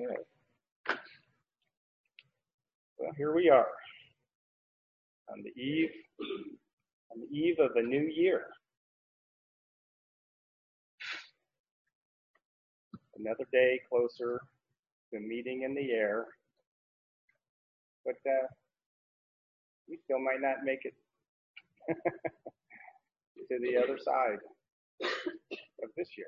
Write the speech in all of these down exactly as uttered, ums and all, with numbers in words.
Okay. Well, here we are on the eve, on the eve of a new year. Another day closer to meeting in the air, but uh, we still might not make it to the other side of this year.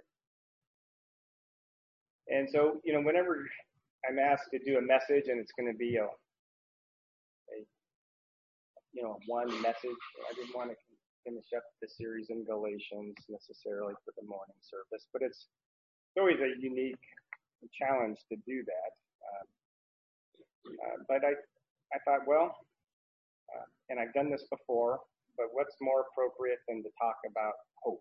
And so, you know, whenever I'm asked to do a message and it's going to be a, a, you know, one message, I didn't want to finish up the series in Galatians necessarily for the morning service, but it's always a unique challenge to do that. Um, uh, but I, I thought, well, uh, and I've done this before, but what's more appropriate than to talk about hope?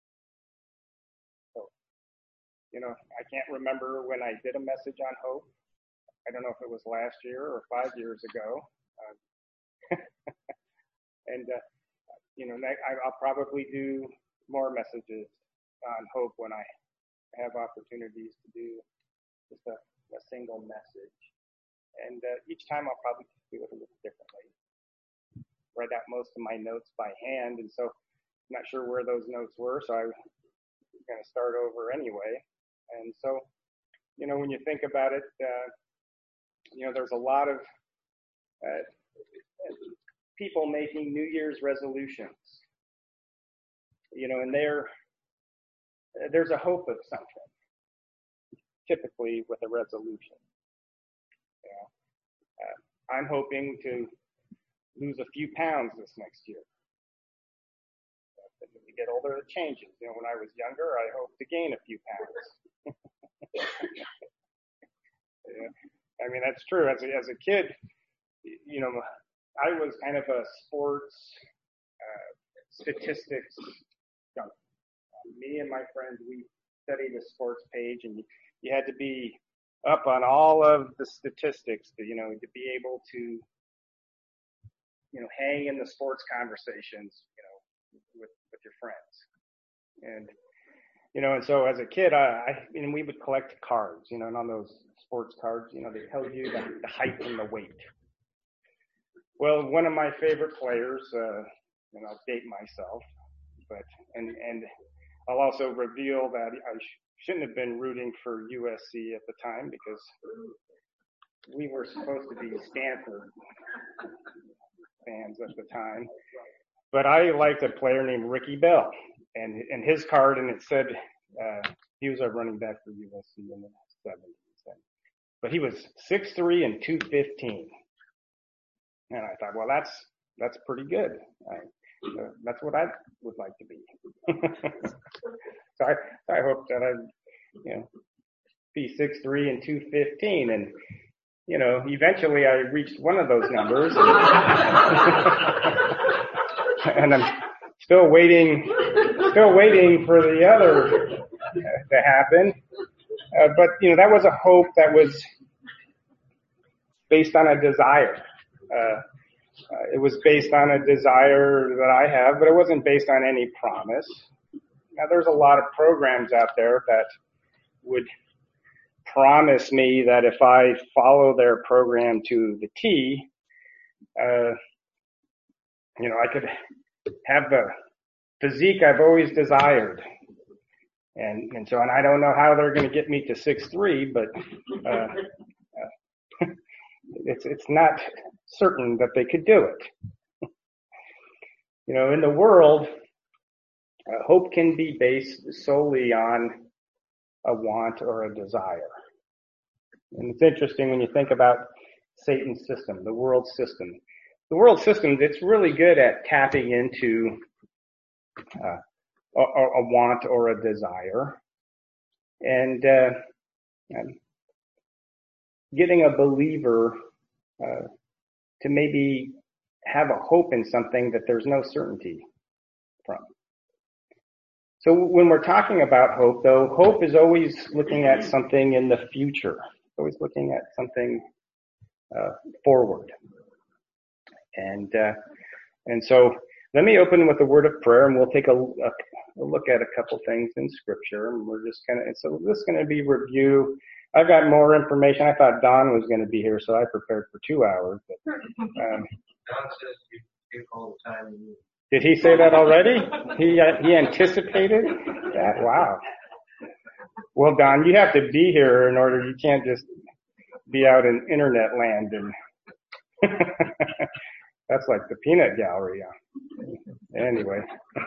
So, you know, I can't remember when I did a message on hope. I don't know if it was last year or five years ago. Uh, and, uh, you know, I, I'll probably do more messages on hope when I have opportunities to do just a, a single message. And uh, each time I'll probably do it a little differently. Write out most of my notes by hand, and so I'm not sure where those notes were, so I'm going to start over anyway. And so, you know, when you think about it, uh, you know, there's a lot of uh, people making New Year's resolutions, you know, and there, there's a hope of something, typically with a resolution. You know, uh, I'm hoping to lose a few pounds this next year. As you get older, it changes. You know, when I was younger, I hoped to gain a few pounds. Yeah. I mean, that's true. As a, as a kid, you know, I was kind of a sports uh, statistics junkie. Me and my friends, we studied a sports page, and you, you had to be up on all of the statistics to, you know, to be able to, you know, hang in the sports conversations, you know, with, with your friends. And, you know, and so as a kid, I, I and we would collect cards, you know, and on those sports cards, you know, they tell you the, the height and the weight. Well, one of my favorite players, uh, and I'll date myself, but, and, and I'll also reveal that I sh- shouldn't have been rooting for U S C at the time because we were supposed to be Stanford fans at the time. But I liked a player named Ricky Bell, and and his card, and it said uh, he was a running back for U S C in the seventies. But he was six three and two fifteen. And I thought, well, that's that's pretty good. I, uh, that's what I would like to be. so I I hope that I, you know, be six three and two fifteen, and you know, eventually I reached one of those numbers, and I'm still waiting, still waiting for the other to happen. Uh, but you know, that was a hope that was based on a desire. Uh, uh, it was based on a desire that I have, but it wasn't based on any promise. Now, there's a lot of programs out there that would promise me that if I follow their program to the T, uh, you know, I could have the physique I've always desired. And, and so, and I don't know how they're going to get me to six three, but, uh, uh it's, it's not certain that they could do it. You know, in the world, uh, hope can be based solely on a want or a desire. And it's interesting when you think about Satan's system, the world system. The world system, it's really good at tapping into uh, a, a want or a desire, and uh, getting a believer uh, to maybe have a hope in something that there's no certainty from. So when we're talking about hope, though, hope is always looking at something in the future, always looking at something uh, forward. And uh, and so let me open with a word of prayer, and we'll take a, a, a look at a couple things in Scripture. And we're just gonna. And so this is going to be review I've got more information. I thought Don was going to be here, so I prepared for two hours. But, um, Don says you take all the time you need. Did he say that already? He uh, he anticipated that? Wow. Well, Don, you have to be here in order. You can't just be out in internet land, and that's like the peanut gallery. Anyway,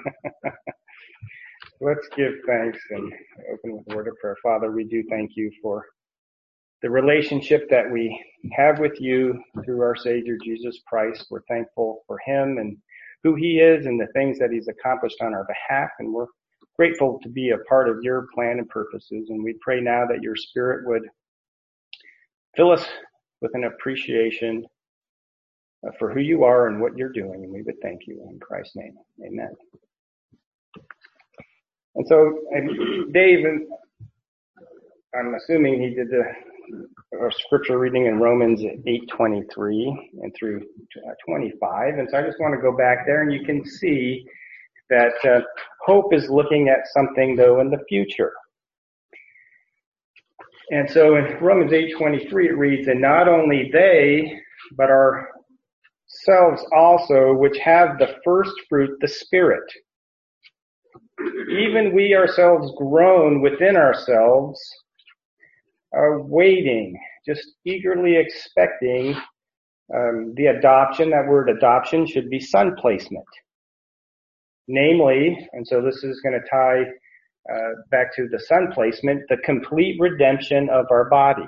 let's give thanks and open with a word of prayer. Father, we do thank you for the relationship that we have with you through our Savior Jesus Christ. We're thankful for him and who he is and the things that he's accomplished on our behalf, and we're grateful to be a part of your plan and purposes. And we pray now that your Spirit would fill us with an appreciation for who you are and what you're doing, and we would thank you in Christ's name. Amen. And so, and Dave, I'm assuming he did the our scripture reading in Romans eight twenty-three and through twenty-five. And so I just want to go back there, and you can see that uh, hope is looking at something, though, in the future. And so in Romans eight twenty-three, it reads, "And not only they, but ourselves also, which have the first fruit, the Spirit. Even we ourselves groan within ourselves, are waiting," just eagerly expecting um, the adoption. That word adoption should be son placement. Namely, and so this is going to tie uh, back to the son placement, the complete redemption of our body.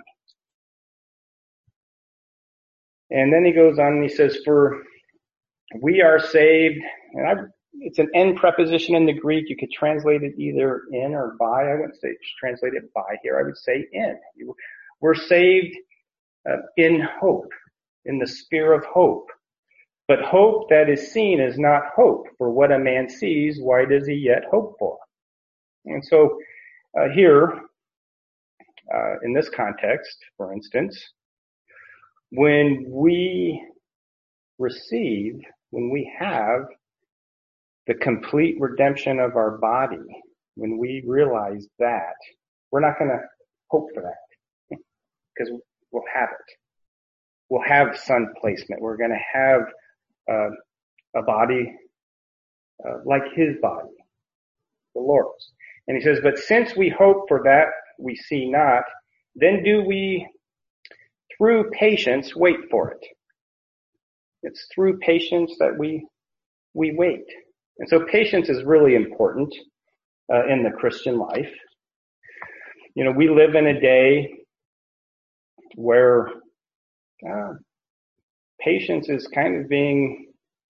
And then he goes on and he says, "For we are saved," and I, it's an "and" preposition in the Greek. You could translate it either "in" or "by." I wouldn't say translate it "by" here. I would say "in." We're saved uh, in hope, in the sphere of hope. But hope that is seen is not hope. For what a man sees, why does he yet hope for? And so uh, here, uh, in this context, for instance, when we receive, when we have the complete redemption of our body, when we realize that, we're not going to hope for that because we'll have it. We'll have son placement. We're going to have uh, a body uh, like his body, the Lord's. And he says, "But since we hope for that we see not, then do we through patience wait for it." It's through patience that we we wait. And so patience is really important uh, in the Christian life. You know, we live in a day where uh, patience is kind of being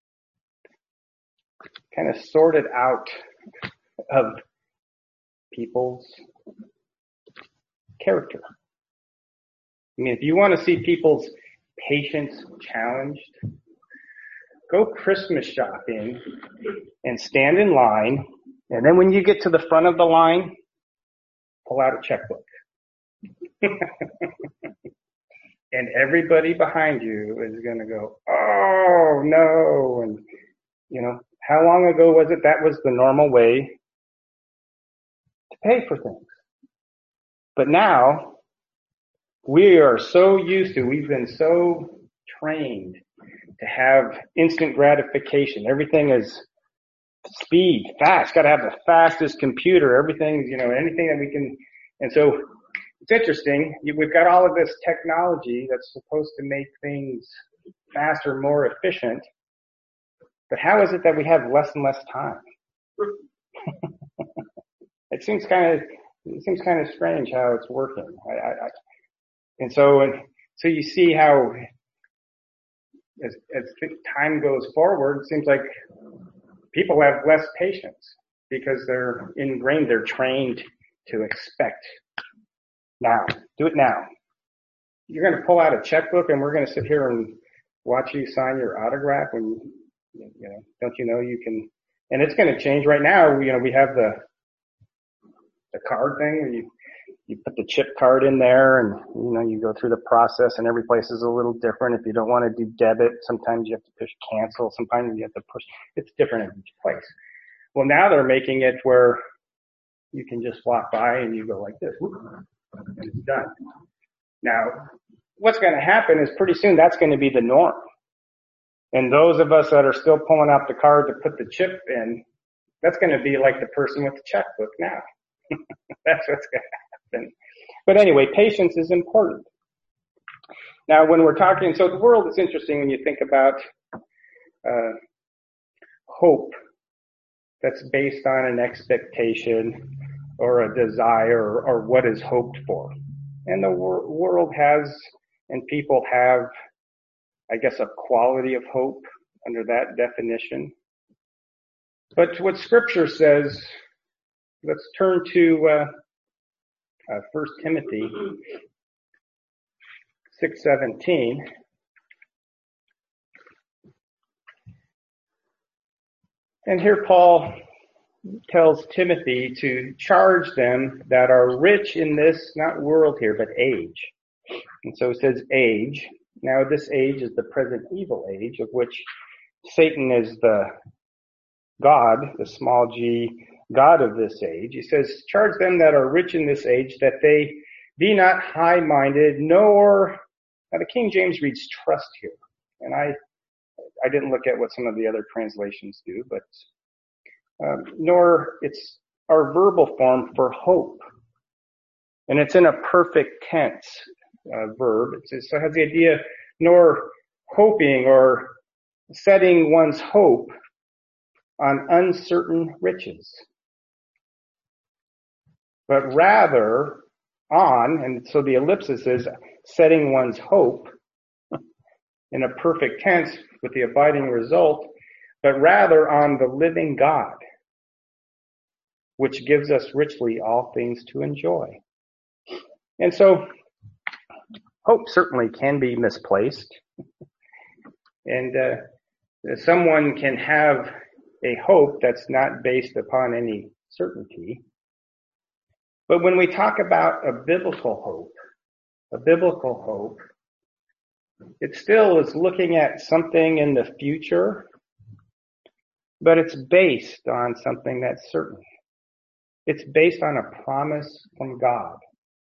kind of sorted out of people's character. I mean, if you want to see people's patience challenged, go Christmas shopping and stand in line, and then when you get to the front of the line, pull out a checkbook. And everybody behind you is going to go, "Oh, no." And, you know, how long ago was it that was the normal way to pay for things? But now, we are so used to, we've been so trained to have instant gratification. Everything is speed, fast. Got to have the fastest computer. Everything's, you know, anything that we can. And so it's interesting. We've got all of this technology that's supposed to make things faster, more efficient. But how is it that we have less and less time? It seems kind of it seems kind of strange how it's working. I, I, I, and so and so you see how as as time goes forward, it seems like people have less patience because they're ingrained, they're trained to expect now. Do it now. You're going to pull out a checkbook and we're going to sit here and watch you sign your autograph when you, you know, don't you know you can, and it's going to change right now. You know, we have the, the card thing where you, you put the chip card in there and, you know, you go through the process and every place is a little different. If you don't want to do debit, sometimes you have to push cancel. Sometimes you have to push, it's different in each place. Well, now they're making it where you can just walk by and you go like this, and it's done. Now, what's going to happen is pretty soon that's going to be the norm. And those of us that are still pulling out the card to put the chip in, that's going to be like the person with the checkbook now. That's what's going to happen. But anyway, patience is important. Now, when we're talking, so the world is interesting when you think about uh, hope that's based on an expectation or a desire or, or what is hoped for. And the wor- world has, and people have, I guess, a quality of hope under that definition. But what Scripture says, let's turn to uh, uh, First Timothy six seventeen. And here Paul tells Timothy to charge them that are rich in this, not world here, but age. And so it says age. Now this age is the present evil age, of which Satan is the God, the small g, God of this age. He says, charge them that are rich in this age, that they be not high-minded, nor, now the King James reads trust here. And I, I didn't look at what some of the other translations do, but, um, nor it's our verbal form for hope. And it's in a perfect tense, uh, verb. It's, so it has the idea, nor hoping or setting one's hope on uncertain riches, but rather on, and so the ellipsis is setting one's hope in a perfect tense with the abiding result, but rather on the living God, which gives us richly all things to enjoy. And so hope certainly can be misplaced, and uh, someone can have a hope that's not based upon any certainty. But when we talk about a biblical hope, a biblical hope, it still is looking at something in the future, but it's based on something that's certain. It's based on a promise from God.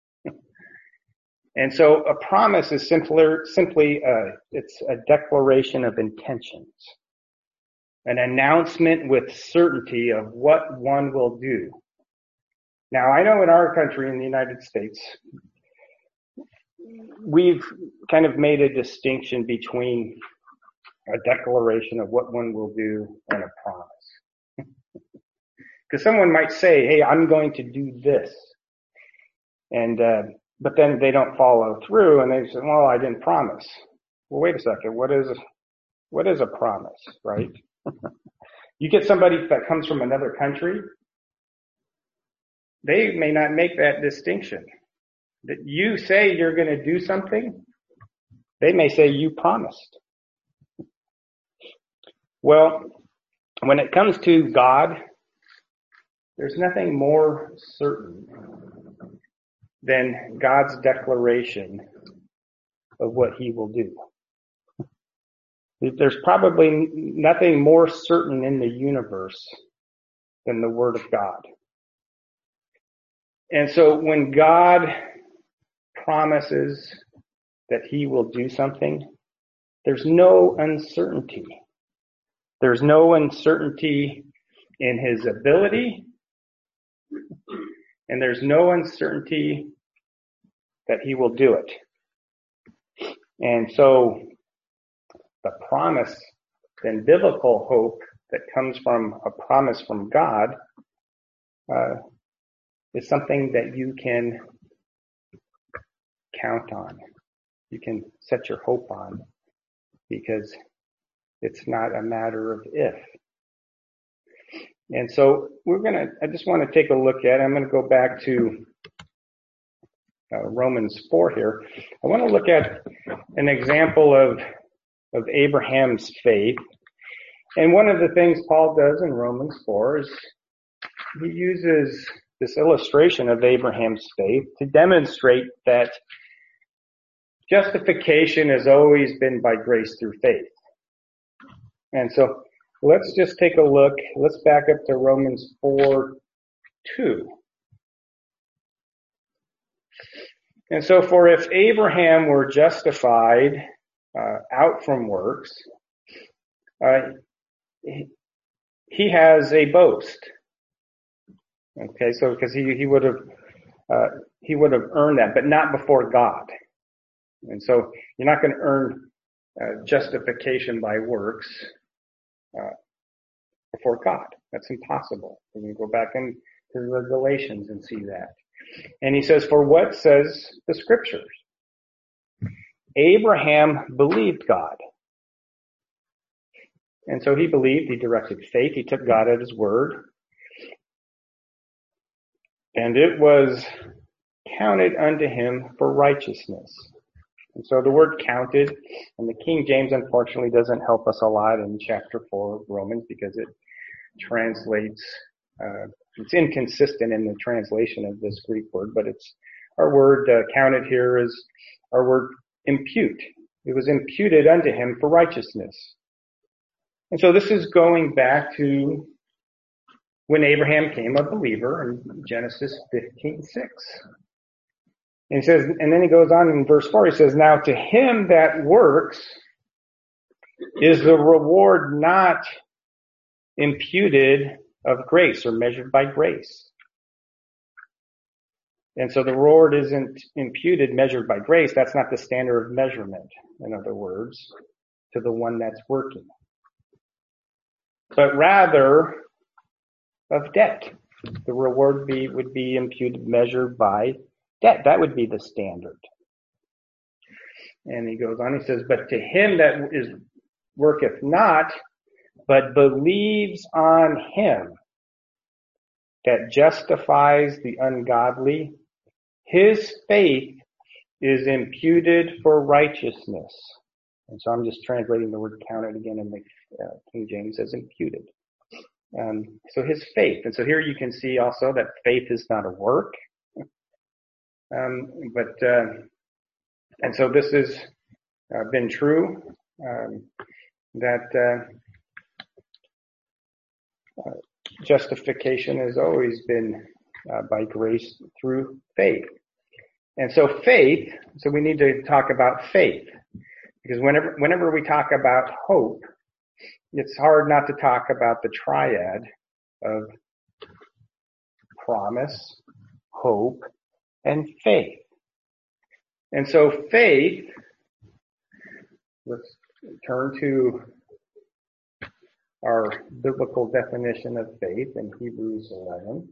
And so a promise is simply, simply a, it's a declaration of intentions, an announcement with certainty of what one will do. Now, I know in our country, in the United States, we've kind of made a distinction between a declaration of what one will do and a promise. Because someone might say, hey, I'm going to do this. And, uh, but then they don't follow through and they say, well, I didn't promise. Well, wait a second. What is, what is a promise, right? You get somebody that comes from another country, they may not make that distinction. That you say you're going to do something, they may say you promised. Well, when it comes to God, there's nothing more certain than God's declaration of what he will do. There's probably nothing more certain in the universe than the Word of God. And so when God promises that he will do something, there's no uncertainty. There's no uncertainty in his ability, and there's no uncertainty that he will do it. And so the promise and biblical hope that comes from a promise from God uh, is something that you can count on. You can set your hope on, because it's not a matter of if. And so we're going to, I just want to take a look at, I'm going to go back to uh, Romans four here. I want to look at an example of, of Abraham's faith. And one of the things Paul does in Romans four is he uses this illustration of Abraham's faith to demonstrate that justification has always been by grace through faith. And so let's just take a look. Let's back up to Romans four two. And so for if Abraham were justified uh, out from works, uh, he, he has a boast. Okay, so because he, he would have uh, he would have earned that, but not before God. And so you're not going to earn uh, justification by works uh, before God. That's impossible. You can go back into the Galatians and see that. And he says, for what says the scriptures? Abraham believed God. And so he believed, he directed faith, he took God at his word. And it was counted unto him for righteousness. And so the word counted, and the King James unfortunately doesn't help us a lot in chapter four of Romans because it translates, uh, it's inconsistent in the translation of this Greek word, but it's, our word uh, counted here is our word impute. It was imputed unto him for righteousness. And so this is going back to when Abraham became a believer in Genesis fifteen six. And he says, and then he goes on in verse four, he says, now to him that works is the reward not imputed of grace or measured by grace. And so the reward isn't imputed, measured by grace. That's not the standard of measurement, in other words, to the one that's working. But rather of debt. The reward be, would be imputed, measured by debt. That would be the standard. And he goes on, he says, but to him that is worketh not, but believes on him that justifies the ungodly, his faith is imputed for righteousness. And so I'm just translating the word counted again in the uh, King James as imputed. Um, so his faith. And so here you can see also that faith is not a work. Um, but, uh, and so this has uh, been true, um, that, uh, uh, justification has always been, uh, by grace through faith. And so faith, so we need to talk about faith, because whenever, whenever we talk about hope, it's hard not to talk about the triad of promise, hope, and faith. And so faith, let's turn to our biblical definition of faith in Hebrews eleven.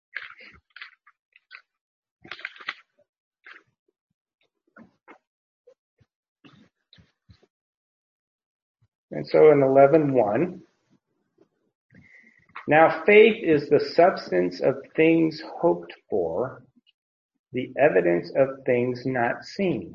And so in eleven one, now faith is the substance of things hoped for, the evidence of things not seen.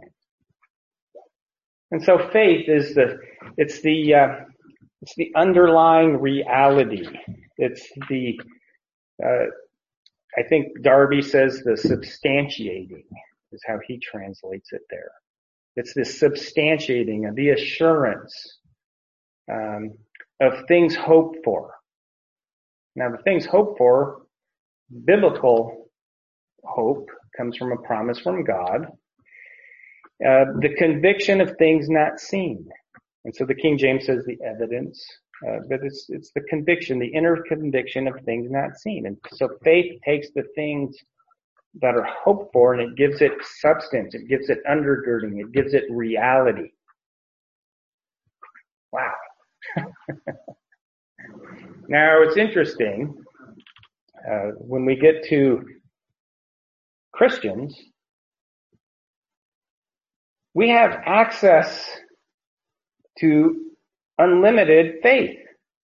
And so faith is the, it's the, uh, it's the underlying reality. It's the, uh, I think Darby says the substantiating is how he translates it there. It's the substantiating of the assurance um, of things hoped for. Now the things hoped for, biblical hope, comes from a promise from God. Uh, the conviction of things not seen. And so the King James says the evidence, uh, but it's, it's the conviction, the inner conviction of things not seen. And so faith takes the things that are hoped for and it gives it substance, it gives it undergirding, it gives it reality. Wow. Now it's interesting, uh, when we get to Christians, we have access to unlimited faith.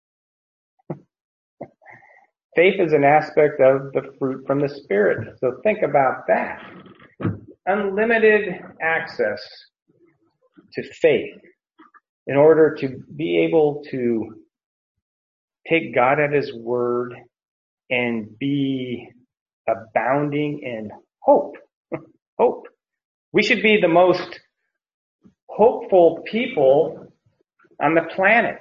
Faith is an aspect of the fruit from the Spirit. So think about that. Unlimited access to faith in order to be able to take God at His word and be abounding in hope. Hope. We should be the most hopeful people on the planet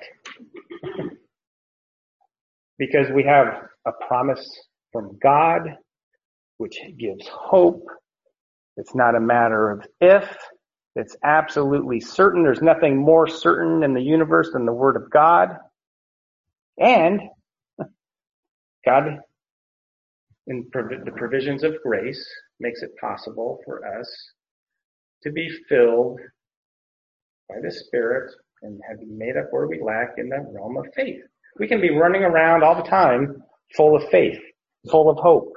because we have a promise from God which gives hope, It's not a matter of if. It's absolutely certain. There's nothing more certain in the universe than the Word of God. And God, in the provisions of grace, makes it possible for us to be filled by the Spirit and have made up where we lack in the realm of faith. We can be running around all the time full of faith, full of hope.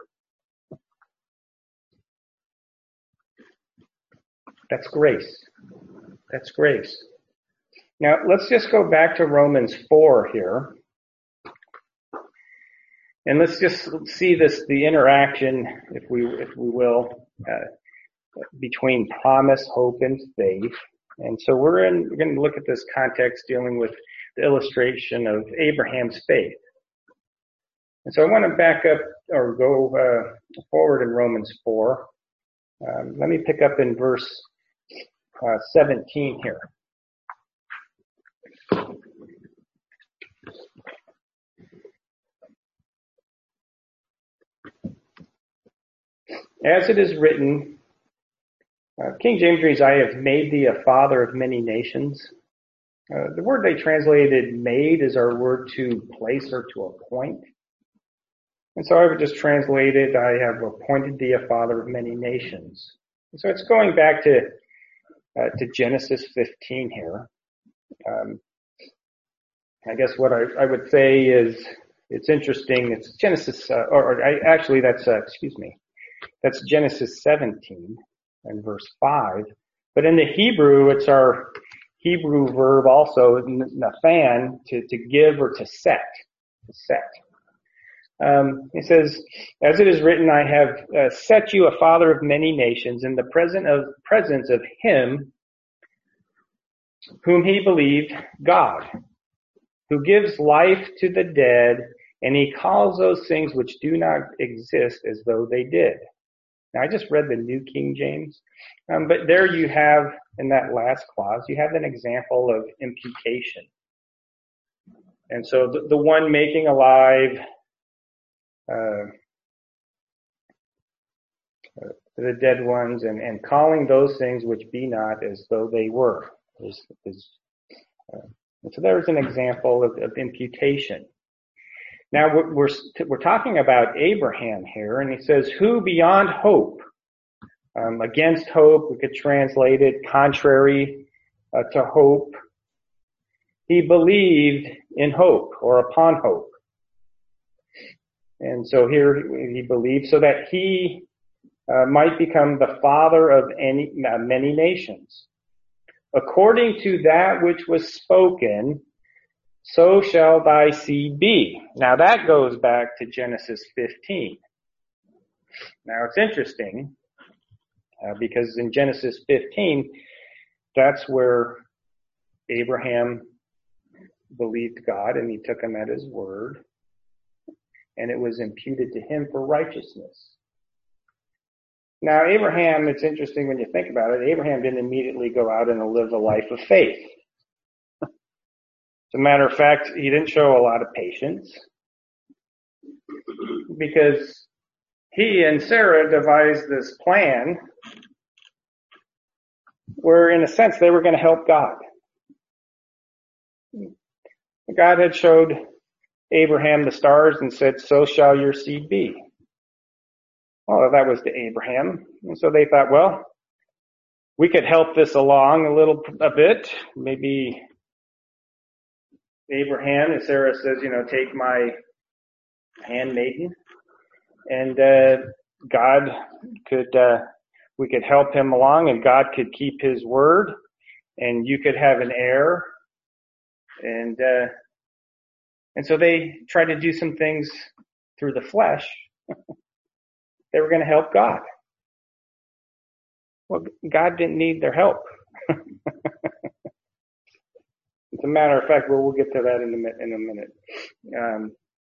That's grace. That's grace. Now, let's just go back to Romans four here. And let's just see this, the interaction, if we, if we will, uh, between promise, hope, and faith. And so we're in, we're going to look at this context dealing with the illustration of Abraham's faith. And so I want to back up or go uh, forward in Romans four. Um, let me pick up in verse uh, seventeen here. As it is written, uh, King James reads, I have made thee a father of many nations. Uh, the word they translated made is our word to place or to appoint. And so I would just translate it, I have appointed thee a father of many nations. And so it's going back to uh, to Genesis fifteen here. Um, I guess what I, I would say is it's interesting. It's Genesis, uh, or, or I, actually that's, uh, excuse me, that's Genesis seventeen and verse five. But in the Hebrew, it's our Hebrew verb also, nathan, to, to give or to set, to set. Um, it says, as it is written, I have uh, set you a father of many nations in the present of, presence of him whom he believed, God, who gives life to the dead, and he calls those things which do not exist as though they did. Now, I just read the New King James, um, but there you have, in that last clause, you have an example of imputation. And so the, the one making alive Uh, the dead ones and, and calling those things which be not as though they were. Is, is, uh, and so there's an example of, of imputation. Now we're, we're, we're talking about Abraham here, and he says, who beyond hope, um, against hope, we could translate it contrary uh, to hope. He believed in hope or upon hope. And so here he believed so that he uh, might become the father of any, uh, many nations. According to that which was spoken, so shall thy seed be. Now that goes back to Genesis fifteen. Now it's interesting uh, because in Genesis fifteen, that's where Abraham believed God and he took him at his word. And it was imputed to him for righteousness. Now, Abraham, it's interesting when you think about it, Abraham didn't immediately go out and live a life of faith. As a matter of fact, he didn't show a lot of patience because he and Sarah devised this plan where, in a sense, they were going to help God. God had showed Abraham the stars and said, so shall your seed be. Well, that was to Abraham. And so they thought, well, we could help this along a little, a bit. Maybe Abraham, as Sarah says, you know, take my handmaiden. And, uh, God could, uh, we could help him along and God could keep his word and you could have an heir. And, uh, And so they tried to do some things through the flesh. They were going to help God. Well, God didn't need their help. As a matter of fact, well, we'll get to that in a, in a minute. Um,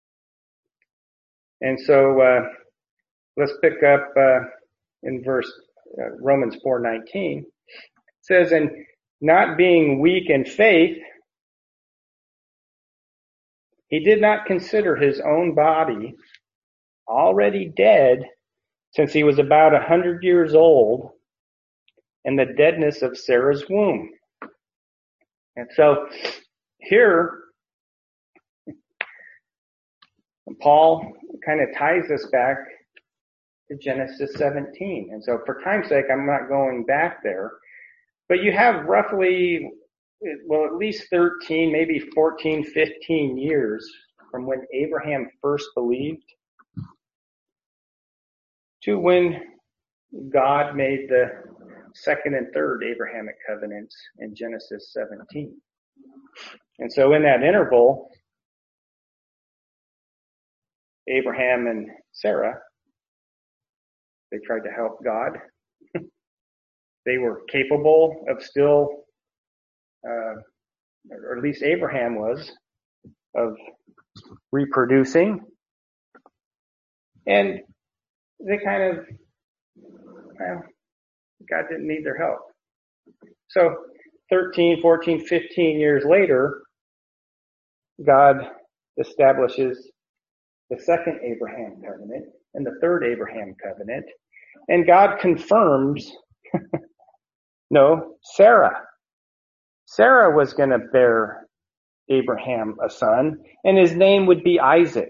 and so uh, let's pick up uh, in verse uh, Romans four nineteen. It says, and not being weak in faith, he did not consider his own body already dead since he was about a hundred years old, and the deadness of Sarah's womb. And so here, Paul kind of ties us back to Genesis seventeen. And so for time's sake, I'm not going back there. But you have roughly, well, at least thirteen, maybe fourteen, fifteen years from when Abraham first believed to when God made the second and third Abrahamic covenants in Genesis seventeen. And so in that interval, Abraham and Sarah, they tried to help God. They were capable of still, uh, or at least Abraham was, of reproducing. And they kind of, well, God didn't need their help. So thirteen, fourteen, fifteen years later, God establishes the second Abraham covenant and the third Abraham covenant. And God confirms, no, Sarah. Sarah was going to bear Abraham a son, and his name would be Isaac.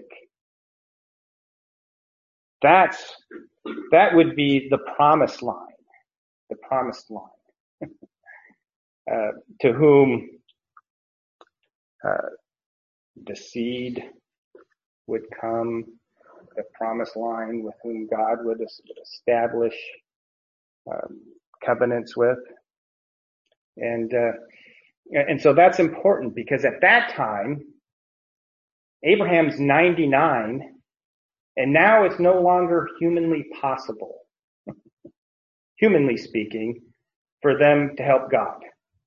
That's, that would be the promised line, the promised line, uh, to whom uh, the seed would come, the promised line with whom God would establish um, covenants with. And, uh, and so that's important because at that time, Abraham's ninety-nine, and now it's no longer humanly possible, humanly speaking, for them to help God.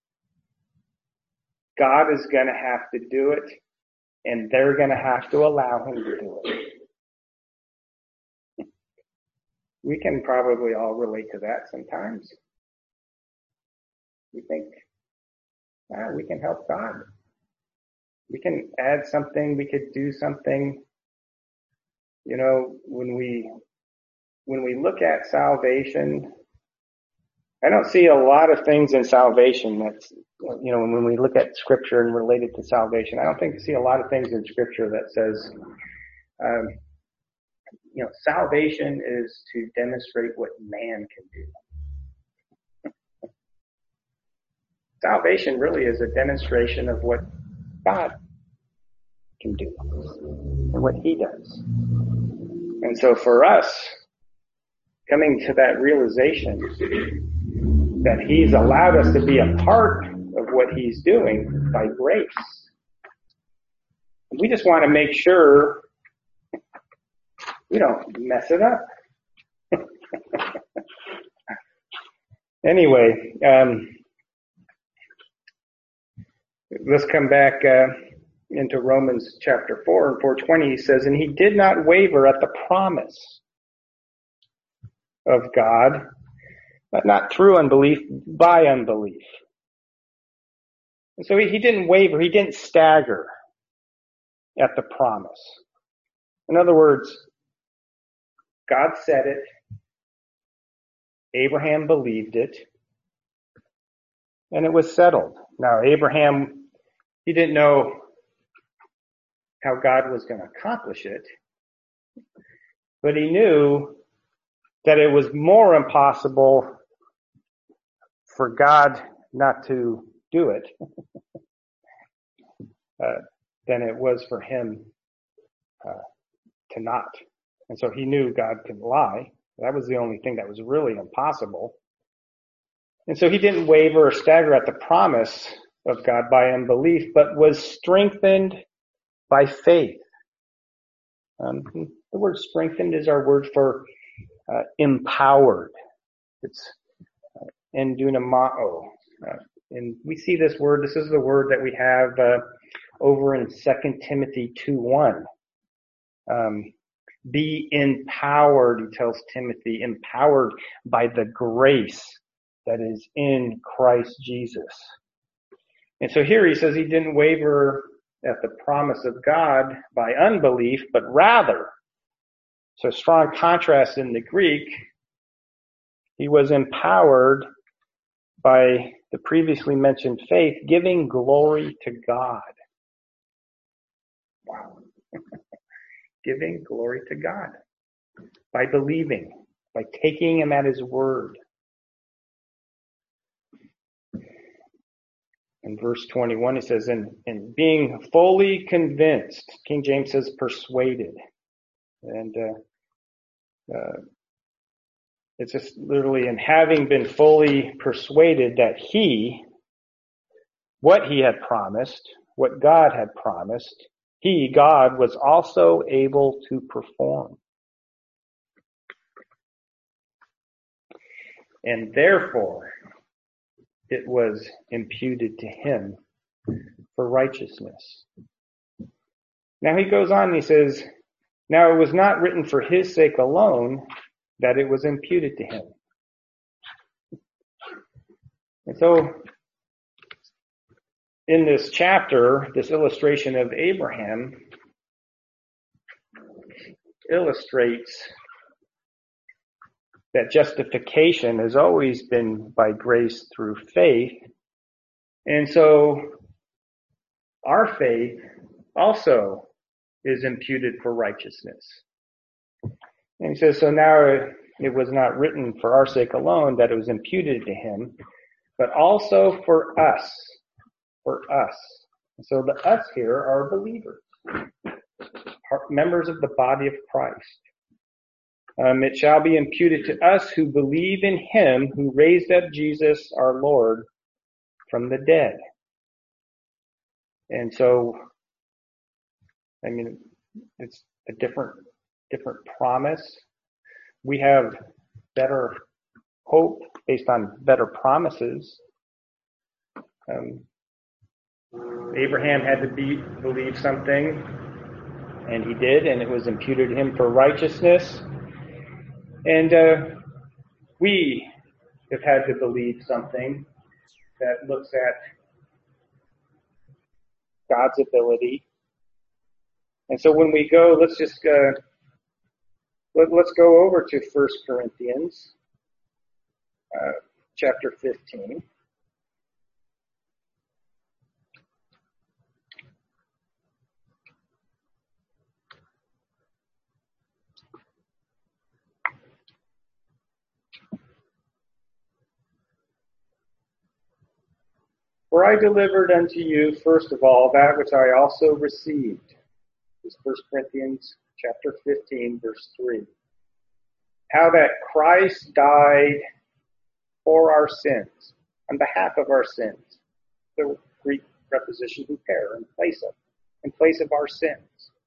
God is going to have to do it, and they're going to have to allow him to do it. We can probably all relate to that sometimes. We think, ah, we can help God. We can add something. We could do something. You know, when we when we look at salvation, I don't see a lot of things in salvation that's, you know, when we look at Scripture and related to salvation, I don't think we see a lot of things in Scripture that says, um, you know, salvation is to demonstrate what man can do. Salvation really is a demonstration of what God can do and what he does. And so for us, coming to that realization that he's allowed us to be a part of what he's doing by grace, we just want to make sure we don't mess it up. Anyway, um, let's come back uh, into Romans chapter four and four twenty. He says, and he did not waver at the promise of God, but not through unbelief, by unbelief. And so he, he didn't waver, he didn't stagger at the promise. In other words, God said it, Abraham believed it, and it was settled. Now, Abraham, he didn't know how God was going to accomplish it, but he knew that it was more impossible for God not to do it uh, than it was for him uh, to not. And so he knew God could lie. That was the only thing that was really impossible. And so he didn't waver or stagger at the promise of God by unbelief, but was strengthened by faith. Um, the word strengthened is our word for uh, empowered. It's uh, endunamao. Uh, and we see this word, this is the word that we have uh, over in Second Timothy two one. Um, be empowered, he tells Timothy, empowered by the grace that is in Christ Jesus. And so here he says he didn't waver at the promise of God by unbelief, but rather, so strong contrast in the Greek, he was empowered by the previously mentioned faith, giving glory to God. Wow. Giving glory to God. By believing, by taking him at his word. In verse twenty-one, he says, and, and being fully convinced, King James says persuaded. And uh, uh, it's just literally, and having been fully persuaded that he, what he had promised, what God had promised, he, God, was also able to perform. And therefore, it was imputed to him for righteousness. Now he goes on and he says, now it was not written for his sake alone that it was imputed to him. And so, in this chapter, this illustration of Abraham illustrates that justification has always been by grace through faith. And so our faith also is imputed for righteousness. And he says, so now it was not written for our sake alone that it was imputed to him, but also for us, for us. And so the us here are believers, members of the body of Christ. Um, it shall be imputed to us who believe in him who raised up Jesus our Lord from the dead. And so, I mean, it's a different, different promise. We have better hope based on better promises. Um, Abraham had to be, believe something, and he did, and it was imputed to him for righteousness. And uh, we have had to believe something that looks at God's ability. And so when we go, let's just uh, let, let's go over to First Corinthians uh, chapter fifteen. For I delivered unto you, first of all, that which I also received. This is First Corinthians chapter fifteen, verse three. How that Christ died for our sins, on behalf of our sins. The Greek preposition huper, in place of, in place of our sins.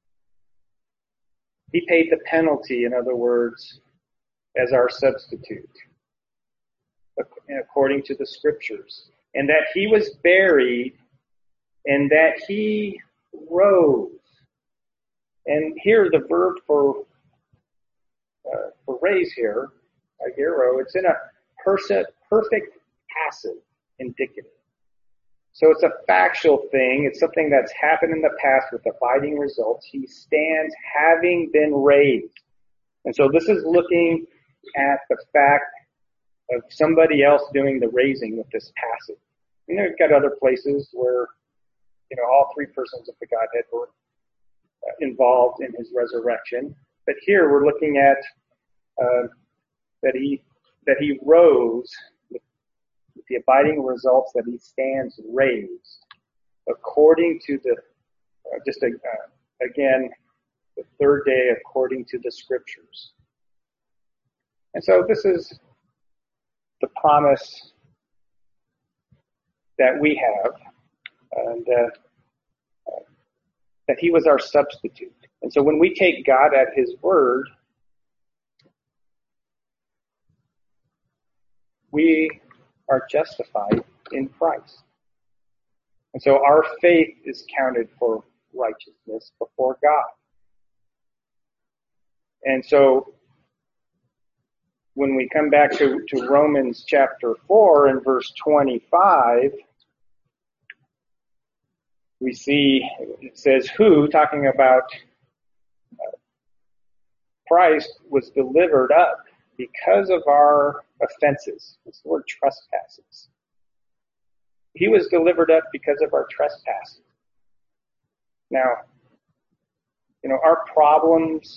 He paid the penalty, in other words, as our substitute, according to the scriptures. And that he was buried, and that he rose. And here the verb for uh, for raise here, agero, it's in a perse- perfect passive indicative. So it's a factual thing. It's something that's happened in the past with abiding results. He stands having been raised. And so this is looking at the fact of somebody else doing the raising with this passive. And we've got other places where, you know, all three persons of the Godhead were involved in his resurrection. But here we're looking at uh, that he that he rose with, with the abiding results that he stands raised according to the uh, just a, uh, again the third day according to the scriptures. And so this is the promise that we have, and uh, uh, that he was our substitute. And so when we take God at his word, we are justified in Christ. And so our faith is counted for righteousness before God. And so when we come back to, to Romans chapter four and verse twenty-five, we see it says, who, talking about uh, Christ, was delivered up because of our offenses. It's the word trespasses. he was delivered up because of our trespasses. Now, you know, our problems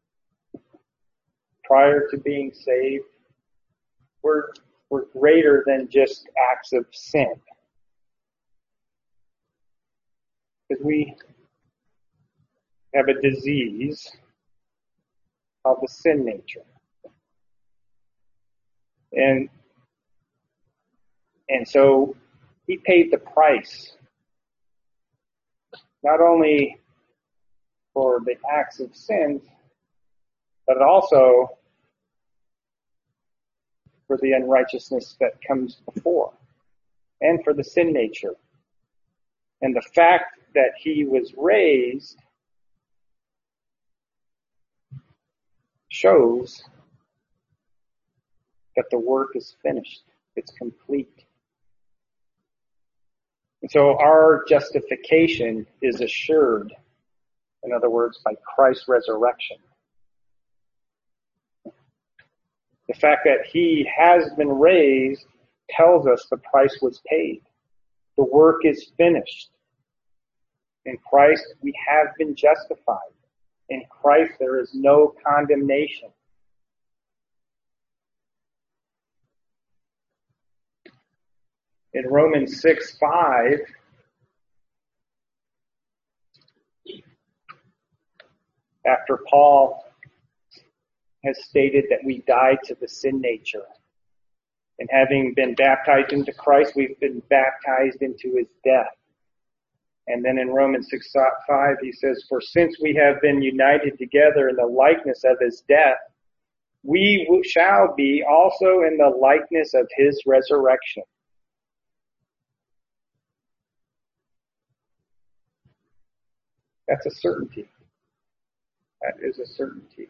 prior to being saved were, were greater than just acts of sin. Because we have a disease called the sin nature. And and so he paid the price, not only for the acts of sin, but also for the unrighteousness that comes before, and for the sin nature. And the fact that he was raised shows that the work is finished. It's complete. And so our justification is assured, in other words, by Christ's resurrection. The fact that he has been raised tells us the price was paid. The work is finished. In Christ, we have been justified. In Christ, there is no condemnation. In Romans six five, after Paul has stated that we died to the sin nature, and having been baptized into Christ, we've been baptized into his death. And then in Romans six five, he says, for since we have been united together in the likeness of his death, we shall be also in the likeness of his resurrection. That's a certainty. That is a certainty.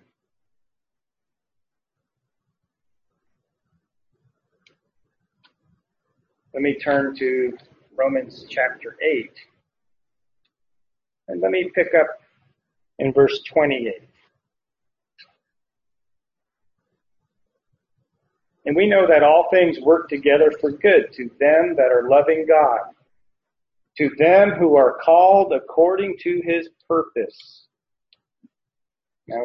Let me turn to Romans chapter eight. And let me pick up in verse twenty-eight. And we know that all things work together for good to them that are loving God, to them who are called according to his purpose. Now,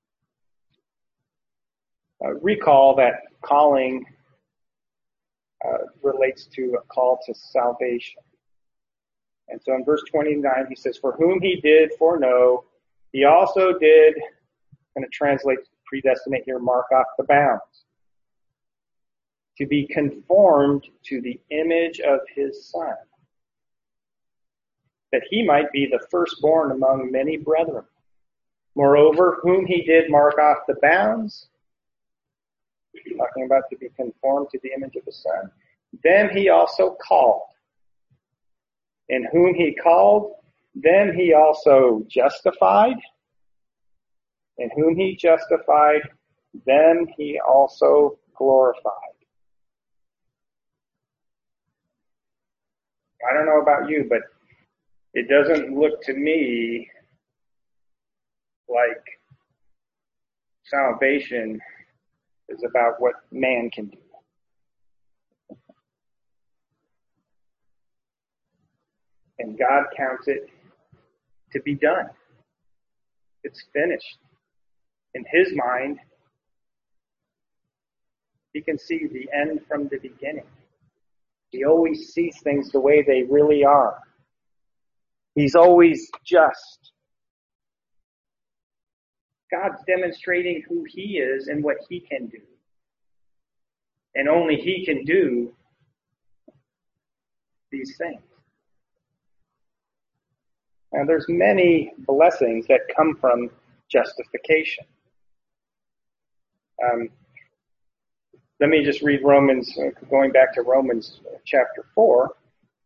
uh, recall that calling uh, relates to a call to salvation. And so in verse twenty-nine, he says, for whom he did foreknow, he also did, I'm going to translate predestinate here, mark off the bounds, to be conformed to the image of his Son, that he might be the firstborn among many brethren. Moreover, whom he did mark off the bounds, talking about to be conformed to the image of his Son, them he also called. And whom he called, them he also justified. And whom he justified, them he also glorified. I don't know about you, but it doesn't look to me like salvation is about what man can do. And God counts it to be done. It's finished. In his mind, he can see the end from the beginning. He always sees things the way they really are. He's always just. God's demonstrating who he is and what he can do. And only he can do these things. Now, there's many blessings that come from justification. Um, let me just read Romans, uh, going back to Romans chapter four.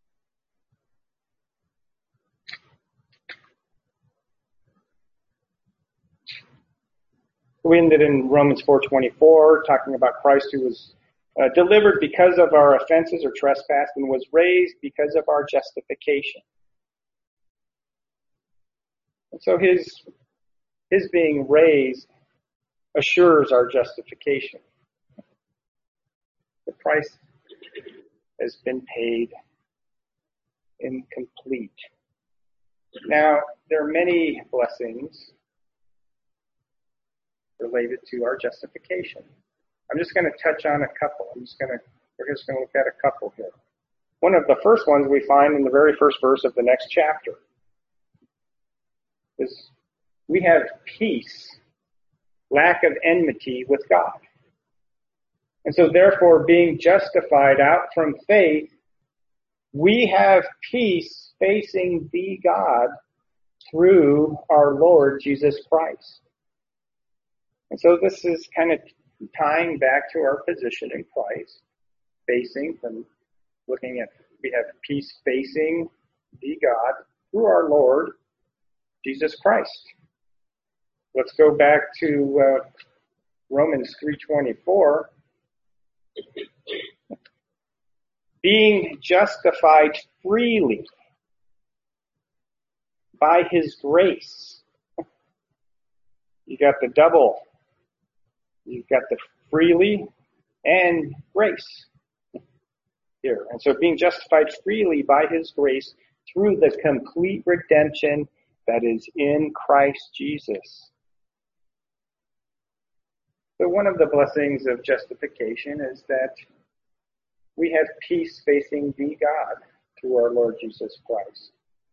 We ended in Romans four twenty-four, talking about Christ who was uh, delivered because of our offenses or trespass and was raised because of our justification. And so his, his being raised assures our justification. The price has been paid. incomplete. Now, there are many blessings related to our justification. I'm just going to touch on a couple. I'm just going to, we're just going to look at a couple here. One of the first ones we find in the very first verse of the next chapter is we have peace, lack of enmity with God. And so therefore, being justified out from faith, we have peace facing the God through our Lord Jesus Christ. And so this is kind of tying back to our position in Christ, facing from looking at, we have peace facing the God through our Lord Jesus Christ. Let's go back to uh, Romans three twenty-four. Being justified freely by his grace. You got the double. You've got the freely and grace here. And so being justified freely by his grace through the complete redemption that is in Christ Jesus. So one of the blessings of justification is that we have peace facing the God through our Lord Jesus Christ.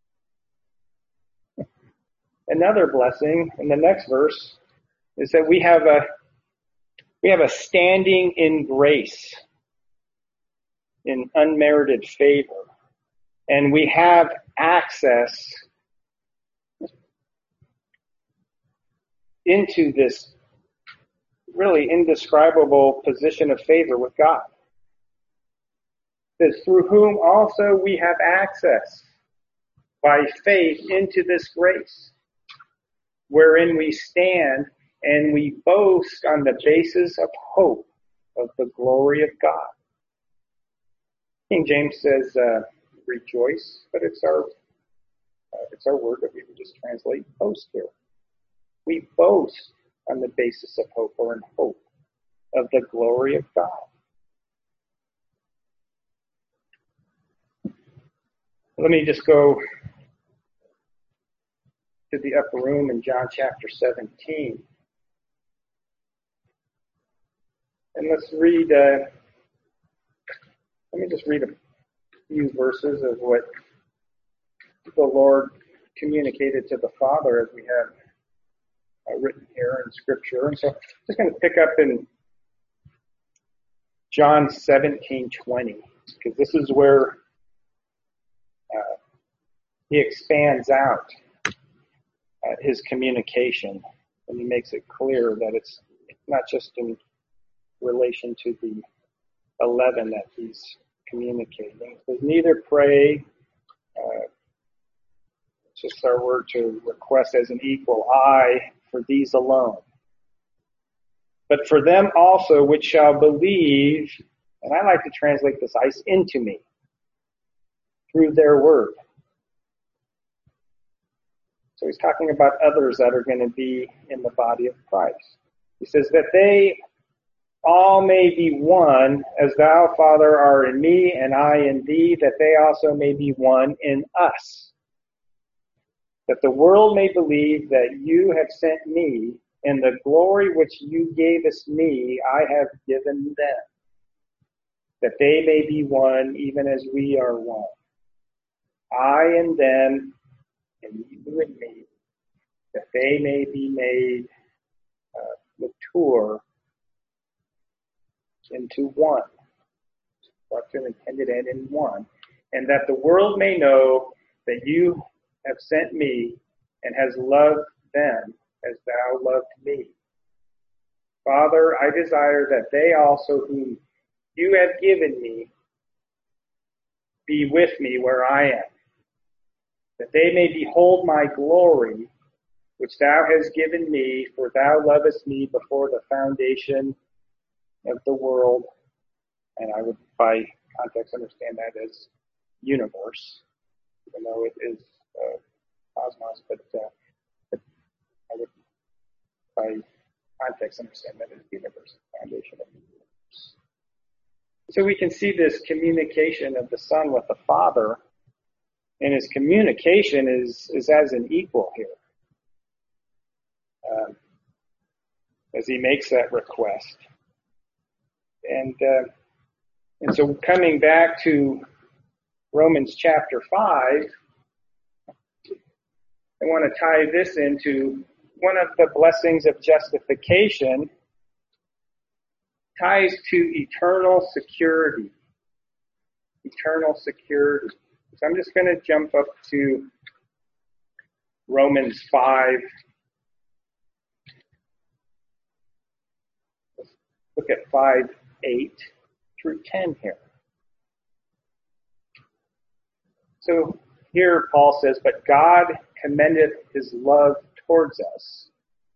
Another blessing in the next verse is that we have a we have a standing in grace, in unmerited favor, and we have access into this really indescribable position of favor with God. It says, through whom also we have access by faith into this grace, wherein we stand and we boast on the basis of hope of the glory of God. King James says, uh, rejoice, but it's our uh, it's our word that we would just translate boast here. We boast on the basis of hope, or in hope of the glory of God. Let me just go to the upper room in John chapter seventeen. And let's read, uh, let me just read a few verses of what the Lord communicated to the Father as we have uh, written here in Scripture. And so I'm just going to pick up in John seventeen twenty, because this is where uh, he expands out uh, his communication, and he makes it clear that it's not just in relation to the eleven that he's communicating. It says, neither pray, uh, it's just our word to request as an equal, I for these alone, but for them also which shall believe, and I like to translate this ice into me, through their word. So he's talking about others that are going to be in the body of Christ. He says that they all may be one, as thou, Father, art in me, and I in thee, that they also may be one in us. That the world may believe that you have sent me, and the glory which you gavest me, I have given them. That they may be one, even as we are one. I and them, and you and me, that they may be made uh, mature into one. Structured, intended, and in one. And that the world may know that you have sent me and has loved them as thou loved me. Father, I desire that they also whom you have given me be with me where I am, that they may behold my glory, which thou hast given me, for thou lovest me before the foundation of the world. And I would, by context, understand that as universe, even though it is uh, cosmos, but, uh, but I would, by context, understand that as universe, the foundation of the universe. So we can see this communication of the Son with the Father And his communication is, is as an equal here. Um, as he makes that request. And, uh, and so coming back to Romans chapter five, I want to tie this into one of the blessings of justification ties to eternal security. Eternal security. So I'm just going to jump up to Romans five. Let's look at five, eight through ten here. So here Paul says, but God commendeth his love towards us,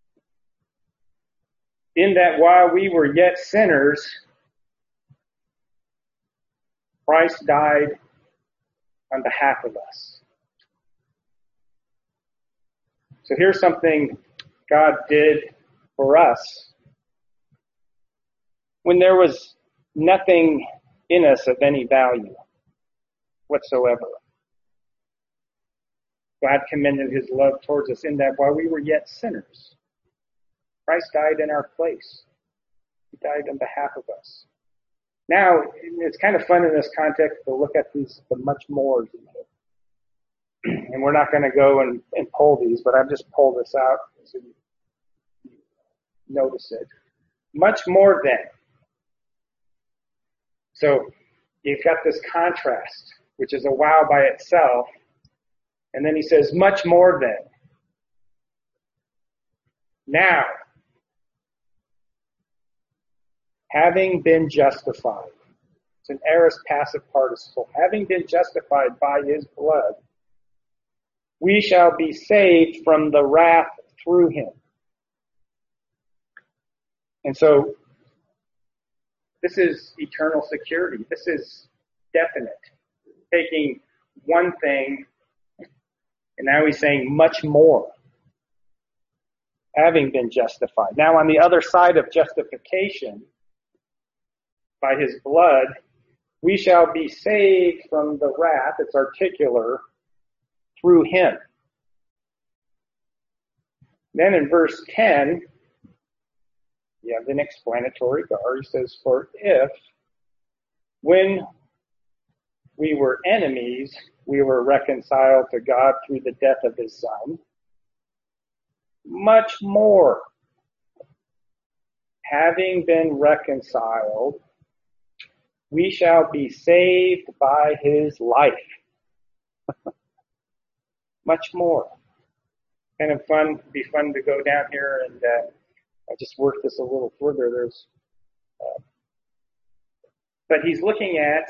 in that while we were yet sinners, Christ died on behalf of us. So here's something God did for us when there was nothing in us of any value whatsoever. God commended his love towards us in that while we were yet sinners, Christ died in our place. He died on behalf of us. Now, it's kind of fun in this context to look at these, the much mores in here. And we're not going to go and, and pull these, but I've just pulled this out so you notice it. Much more than. So you've got this contrast, which is a wow by itself. And then he says, much more than. Now, having been justified. It's an aorist passive participle. Having been justified by his blood, we shall be saved from the wrath through him. And so, this is eternal security. This is definite. Taking one thing, and now he's saying much more. Having been justified. Now on the other side of justification, by his blood, we shall be saved from the wrath, it's articular, through him. Then in verse ten, you have an explanatory gar. He says, for if, when we were enemies, we were reconciled to God through the death of his Son, much more, having been reconciled, we shall be saved by his life. Much more. Kind of fun, be fun to go down here and uh, I just work this a little further. There's, uh, but he's looking at,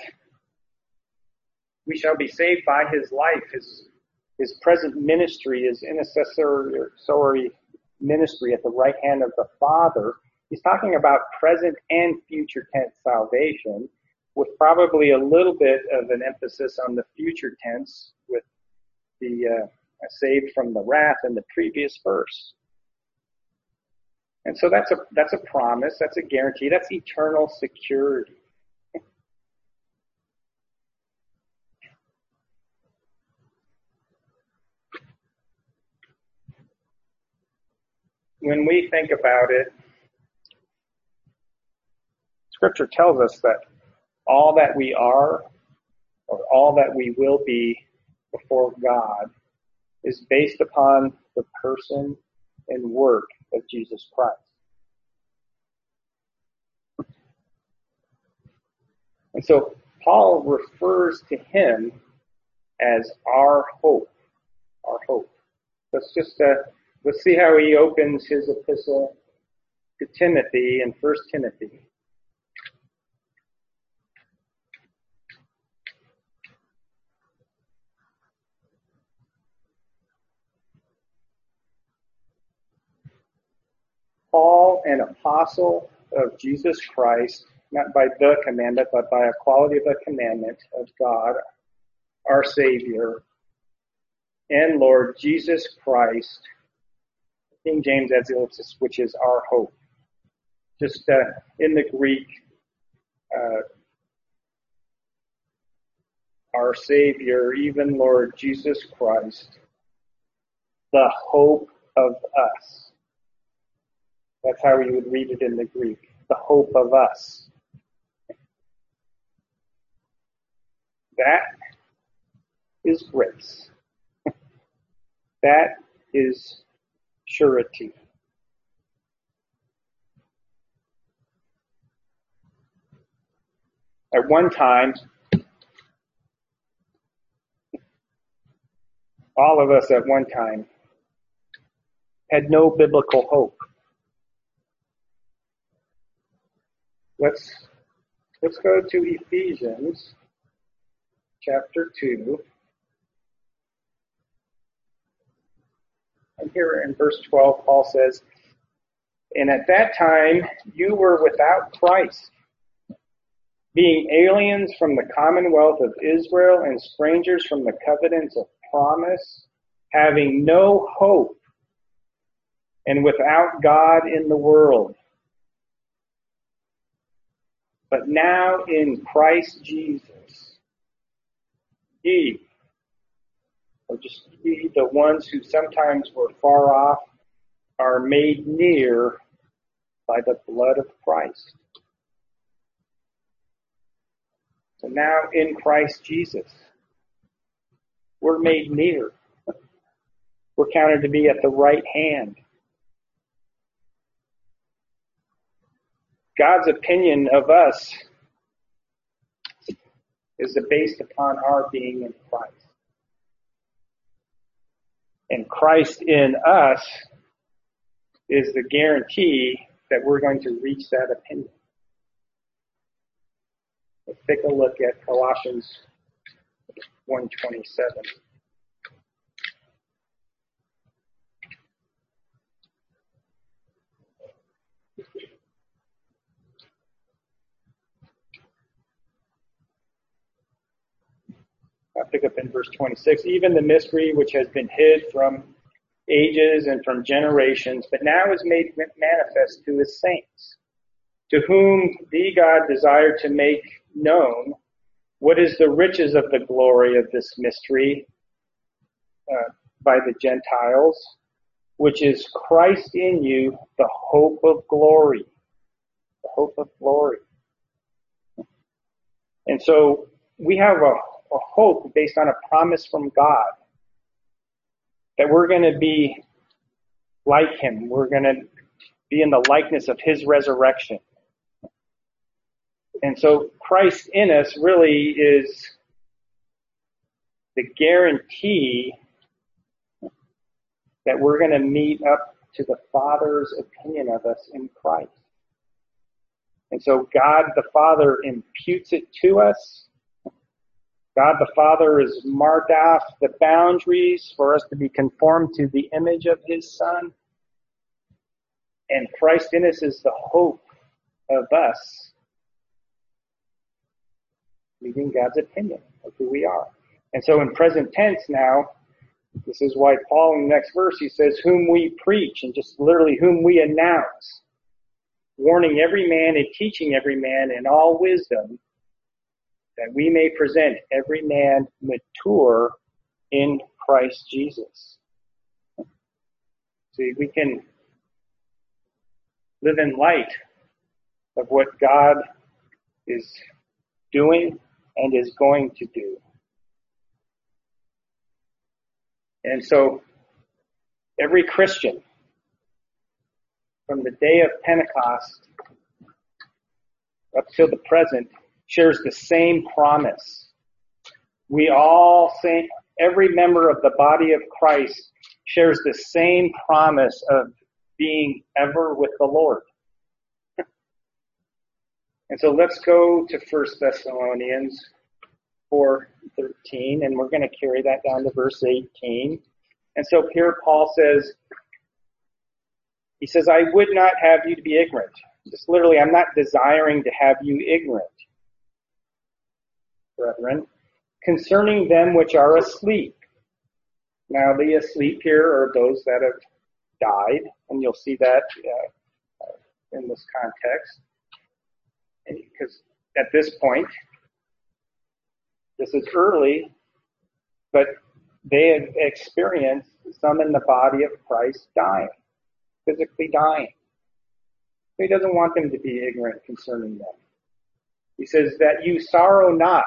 we shall be saved by his life. His his present ministry, his intercessory ministry at the right hand of the Father. He's talking about present and future tense salvation, with probably a little bit of an emphasis on the future tense with the uh, saved from the wrath in the previous verse. And so that's a that's a promise, that's a guarantee, that's eternal security. When we think about it, Scripture tells us that all that we are, or all that we will be before God, is based upon the person and work of Jesus Christ. And so Paul refers to him as our hope. Our hope. Let's just uh, let's see how he opens his epistle to Timothy in First Timothy. Paul, an apostle of Jesus Christ, not by the commandment, but by a quality of the commandment of God, our Savior, and Lord Jesus Christ, King James adds ellipsis, which is our hope. Just uh, in the Greek, uh, our Savior, even Lord Jesus Christ, the hope of us. That's how we would read it in the Greek, the hope of us. That is grace. That is surety. At one time, all of us at one time had no biblical hope. Let's let's go to Ephesians chapter two. And here in verse twelve, Paul says, "And at that time you were without Christ, being aliens from the commonwealth of Israel and strangers from the covenants of promise, having no hope, and without God in the world. But now in Christ Jesus, ye," or just ye, "the ones who sometimes were far off, are made near by the blood of Christ." So now in Christ Jesus, we're made near. We're counted to be at the right hand. God's opinion of us is based upon our being in Christ. And Christ in us is the guarantee that we're going to reach that opinion. Let's take a look at Colossians one twenty-seven. I'll pick up in verse twenty-six. "Even the mystery which has been hid from ages and from generations, but now is made manifest to his saints, to whom the God desired to make known what is the riches of the glory of this mystery uh, by the Gentiles, which is Christ in you, the hope of glory." The hope of glory. And so we have a, a hope based on a promise from God that we're going to be like him. We're going to be in the likeness of his resurrection. And so Christ in us really is the guarantee that we're going to meet up to the Father's opinion of us in Christ. And so God the Father imputes it to us. God the Father has marked off the boundaries for us to be conformed to the image of his Son. And Christ in us is the hope of us meeting God's opinion of who we are. And so in present tense now, this is why Paul in the next verse, he says, "whom we preach," and just literally whom we announce, "warning every man and teaching every man in all wisdom, that we may present every man mature in Christ Jesus." See, we can live in light of what God is doing and is going to do. And so every Christian from the day of Pentecost up till the present shares the same promise. We all, say, every member of the body of Christ shares the same promise of being ever with the Lord. And so let's go to First Thessalonians four thirteen, and we're going to carry that down to verse eighteen. And so here Paul says, he says, "I would not have you to be ignorant." Just literally, I'm not desiring to have you ignorant, brethren, "concerning them which are asleep." Now, the asleep here are those that have died, and you'll see that uh, in this context. Because at this point, This is early, but they have experienced some in the body of Christ dying, physically dying. He doesn't want them to be ignorant concerning them. He says that you sorrow not,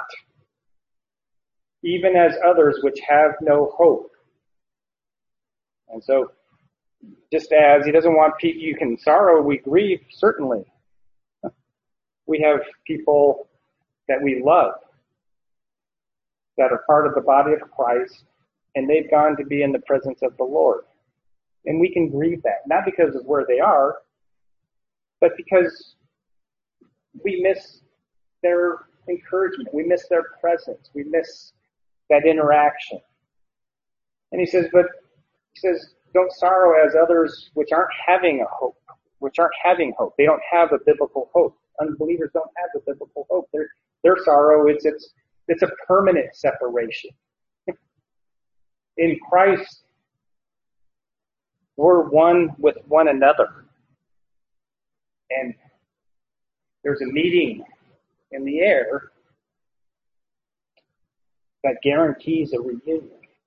even as others which have no hope. And so, just as he doesn't want people, you can sorrow, we grieve, certainly. We have people that we love that are part of the body of Christ, and they've gone to be in the presence of the Lord. And we can grieve that, not because of where they are, but because we miss their encouragement. We miss their presence. We miss that interaction. And he says, but he says, don't sorrow as others which aren't having a hope, which aren't having hope. They don't have a biblical hope. Unbelievers don't have a biblical hope. Their, their sorrow is it's it's a permanent separation. In Christ, we're one with one another. And there's a meeting in the air that guarantees a reunion.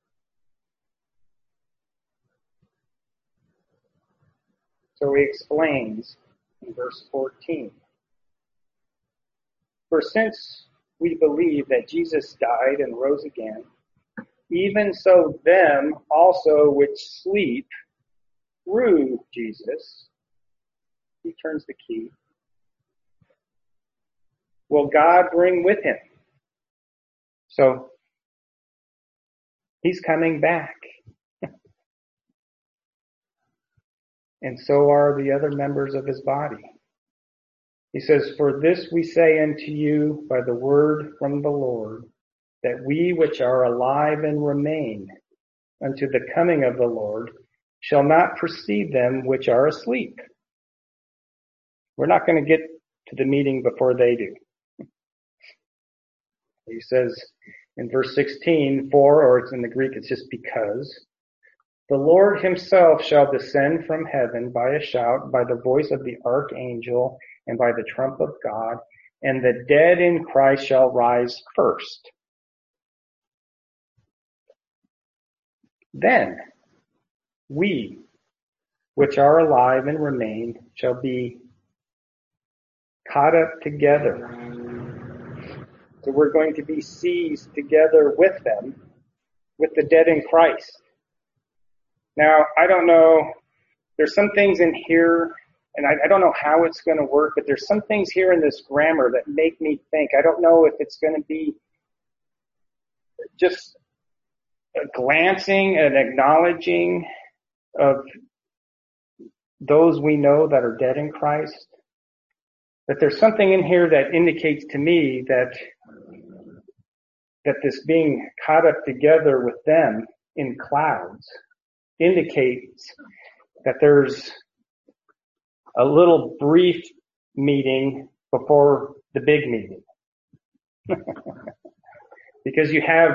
So he explains in verse fourteen. For since we believe that Jesus died and rose again, even so them also which sleep through Jesus, he turns the key, will God bring with him. So, he's coming back. And so are the other members of his body. He says, for this we say unto you by the word from the Lord, that we which are alive and remain unto the coming of the Lord shall not precede them which are asleep. We're not going to get to the meeting before they do. He says in verse sixteen, for, or it's in the Greek, it's just because, the Lord himself shall descend from heaven by a shout, by the voice of the archangel, and by the trump of God, and the dead in Christ shall rise first. Then we, which are alive and remain, shall be caught up together. So we're going to be seized together with them, with the dead in Christ. Now, I don't know, there's some things in here, and I, I don't know how it's going to work, but there's some things here in this grammar that make me think. I don't know if it's going to be just a glancing and acknowledging of those we know that are dead in Christ. But there's something in here that indicates to me that that this being caught up together with them in clouds indicates that there's a little brief meeting before the big meeting. Because you have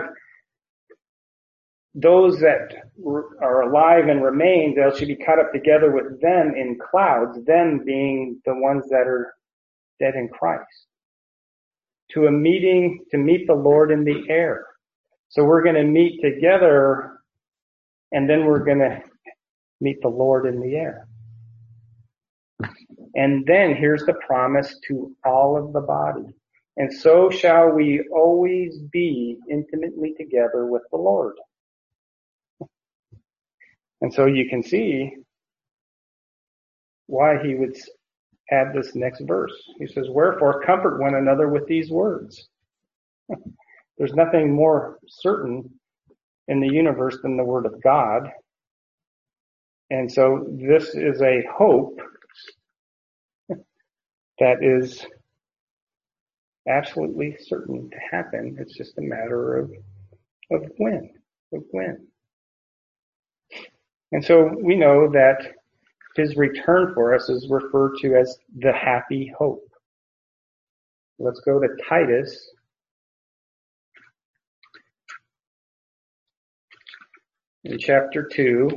those that are alive and remain, they should be caught up together with them in clouds, them being the ones that are dead in Christ. To a meeting, to meet the Lord in the air. So we're going to meet together, and then we're going to meet the Lord in the air. And then here's the promise to all of the body. And so shall we always be intimately together with the Lord. And so you can see why he would add this next verse. He says, wherefore comfort one another with these words. There's nothing more certain in the universe than the word of God. And so this is a hope that is absolutely certain to happen. It's just a matter of, of when, of when. And so we know that his return for us is referred to as the happy hope. Let's go to Titus. In chapter two.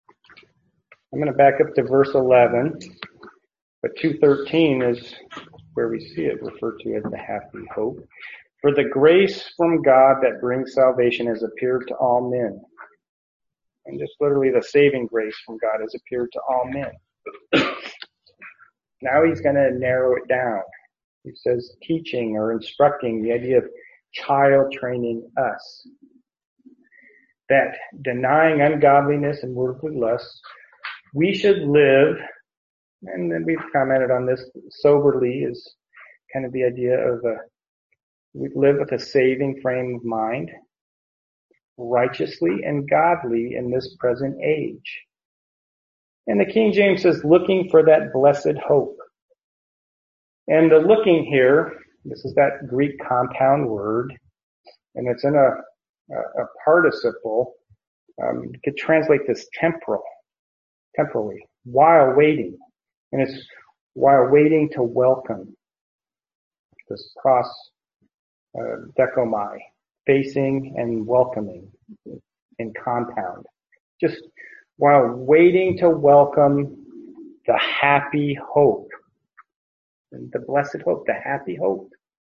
I'm going to back up to verse eleven, but two thirteen is where we see it referred to as the happy hope. For the grace from God that brings salvation has appeared to all men. And just literally the saving grace from God has appeared to all men. Now he's going to narrow it down. He says teaching or instructing, the idea of child training us. That denying ungodliness and worldly lusts, we should live, and then we've commented on this, soberly is kind of the idea of a, we live with a saving frame of mind, righteously and godly in this present age. And the King James says, looking for that blessed hope. And the looking here, this is that Greek compound word, and it's in a, a, a participle. Um, you could translate this temporal, temporally, while waiting. And it's while waiting to welcome. This pros, uh, decomai, facing and welcoming in compound. Just while waiting to welcome the happy hope. The blessed hope, the happy hope.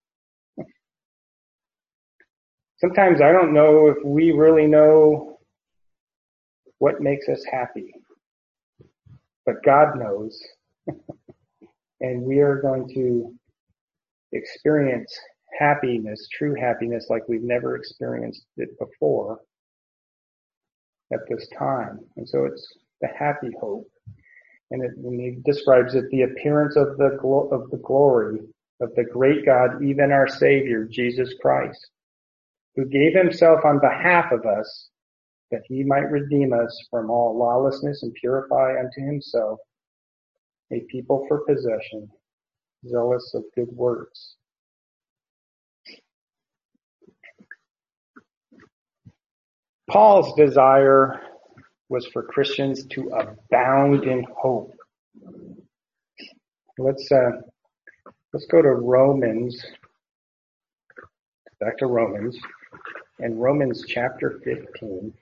Sometimes I don't know if we really know what makes us happy. But God knows. And we are going to experience happiness, true happiness, like we've never experienced it before at this time. And so it's the happy hope. And, it, and he describes it, the appearance of the glo- of the glory of the great God, even our Savior, Jesus Christ, who gave himself on behalf of us that he might redeem us from all lawlessness and purify unto himself a people for possession, zealous of good works. Paul's desire was for Christians to abound in hope. Let's uh, let's go to Romans, back to Romans, and Romans chapter fifteen.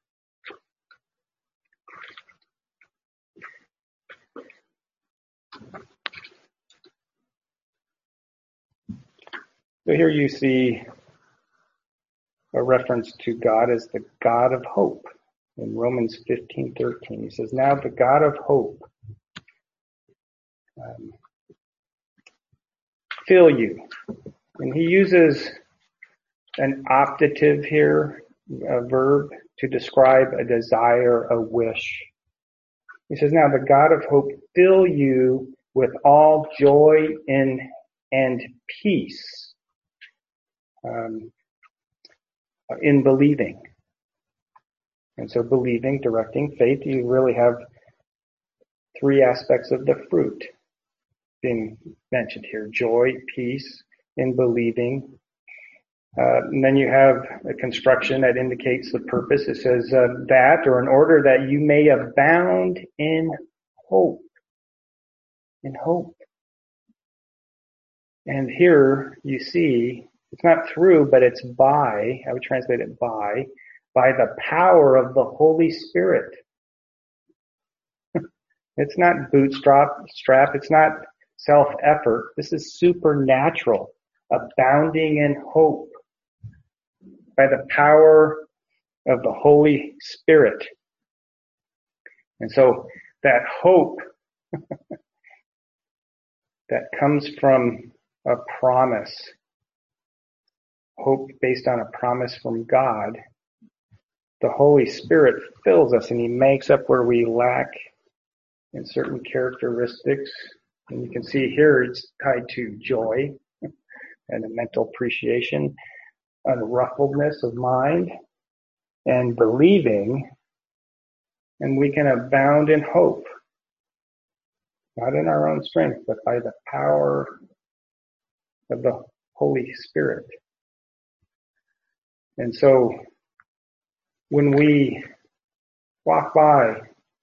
So here you see a reference to God as the God of hope. In Romans fifteen thirteen, he says, now the God of hope um, fill you. And he uses an optative here, a verb, to describe a desire, a wish. He says, now the God of hope fill you with all joy in, and peace um, in believing. And so believing, directing, faith, you really have three aspects of the fruit being mentioned here. Joy, peace, in believing. Uh, and then you have a construction that indicates the purpose. It says uh, that, or in order that you may abound in hope. In hope. And here you see, it's not through, but it's by, I would translate it by, by the power of the Holy Spirit. It's not bootstrap, strap, it's not self-effort. This is supernatural, abounding in hope by the power of the Holy Spirit. And so that hope that comes from a promise, hope based on a promise from God, the Holy Spirit fills us and he makes up where we lack in certain characteristics. And you can see here it's tied to joy and a mental appreciation, unruffledness of mind, and believing, and we can abound in hope. Not in our own strength, but by the power of the Holy Spirit. And so when we walk by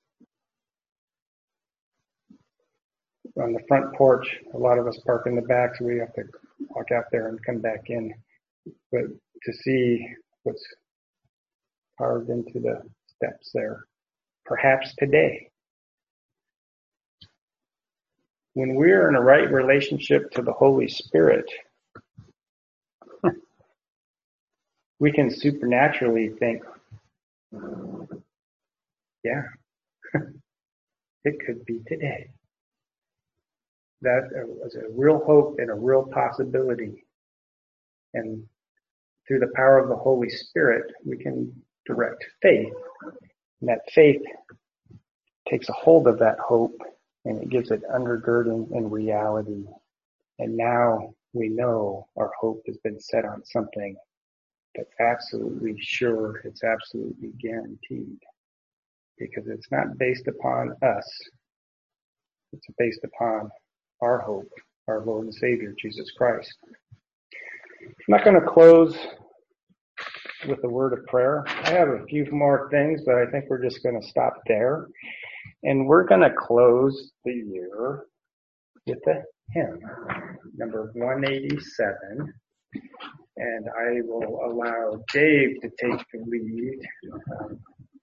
on the front porch, a lot of us park in the back, so we have to walk out there and come back in. But to see what's carved into the steps there, perhaps today, when we're in a right relationship to the Holy Spirit, we can supernaturally think, yeah, it could be today. That was a real hope and a real possibility. And through the power of the Holy Spirit, we can direct faith. And that faith takes a hold of that hope and it gives it undergirding in reality. And now we know our hope has been set on something that's absolutely sure, it's absolutely guaranteed. Because it's not based upon us. It's based upon our hope, our Lord and Savior, Jesus Christ. I'm not going to close with a word of prayer. I have a few more things, but I think we're just going to stop there. And we're going to close the year with a hymn, number one eighty-seven. And I will allow Dave to take the lead. Um,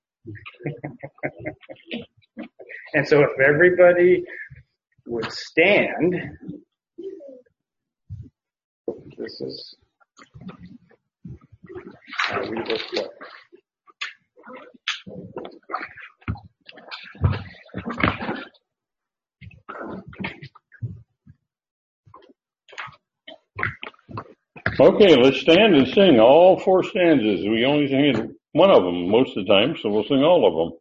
and so if everybody would stand, this is how we will play. Okay, let's stand and sing all four stanzas. We only sing one of them most of the time, so we'll sing all of them.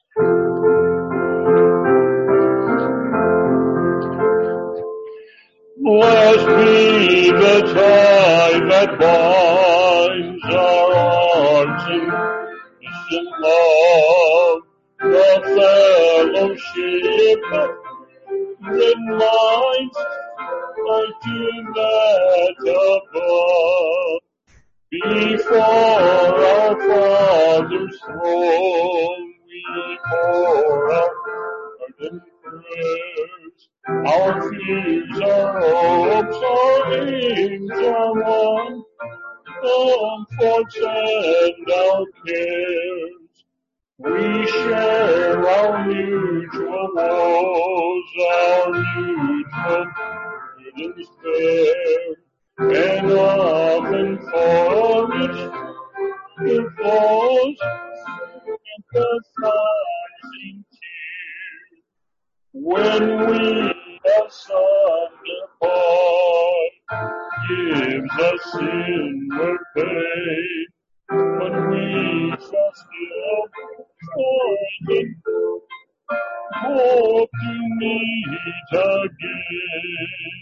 Blessed be the tie that binds our hearts in peace and love, the fellowship that minds unto that above. Before our Father's throne we pour our ardent prayers. Our fears, our hopes, our aims, our wants, comforts, and our cares. We share our mutual woes, our mutual burdens bear, and often for each the flaws and pathizing tears. When we are sundered apart, gives us inward pain. When we shall still find hope to meet again.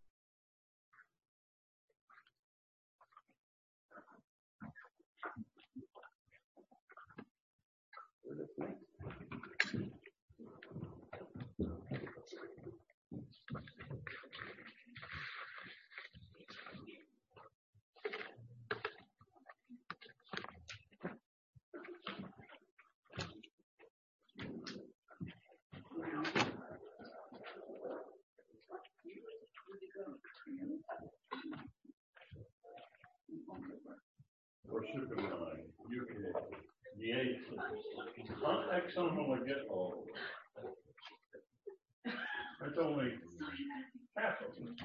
Worship of mine, U K, the eighth, not ExxonMobil. That's only half of them.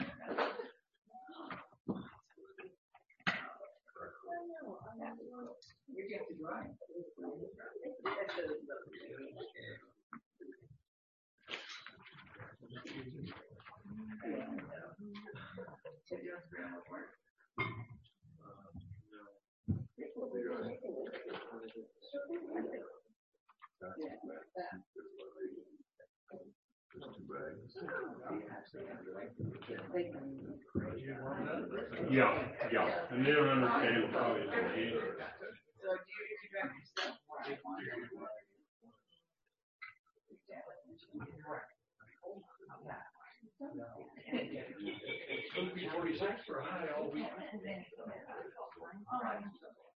Yeah, yeah, and they don't understand how it's engaged. So do you direct yourself what you want? It's going to be forty-six for a high all week. All right.